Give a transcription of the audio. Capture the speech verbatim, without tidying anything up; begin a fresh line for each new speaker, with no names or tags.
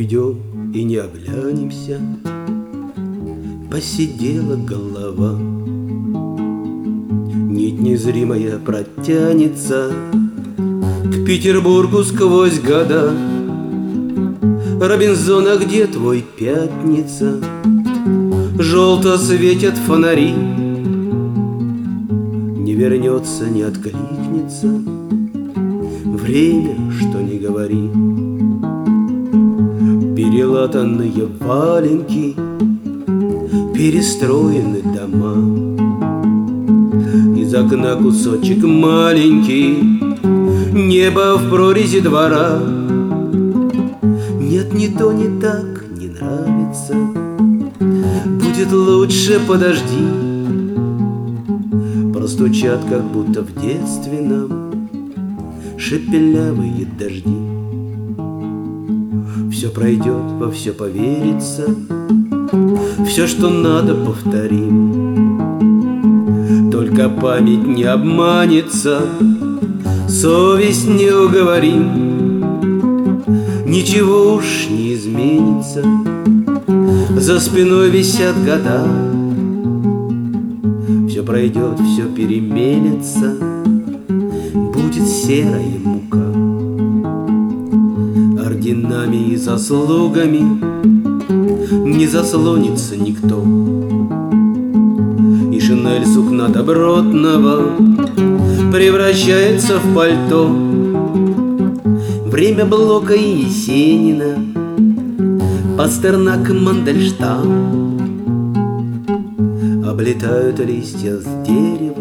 Уйдем и не оглянемся, посидела голова. Нить незримая протянется к Петербургу сквозь года. Робинзон, а где твой пятница? Желто светят фонари. Не вернется, не откликнется время, что не говори. Перелатанные валенки, перестроены дома. Из окна кусочек маленький, небо в прорези двора. Нет, не то, не так, не нравится. Будет лучше, подожди. Простучат, как будто в детстве нам, шепелявые дожди. Все пройдет, во все поверится, все, что надо, повторим. Только память не обманется, совесть не уговорим. Ничего уж не изменится, за спиной висят года. Все пройдет, все переменится, будет серая мука. Орденами и заслугами не заслонится никто. И шинель сукна добротного превращается в пальто. Время Блока и Есенина, Пастернак, Мандельштам. Облетают листья с дерева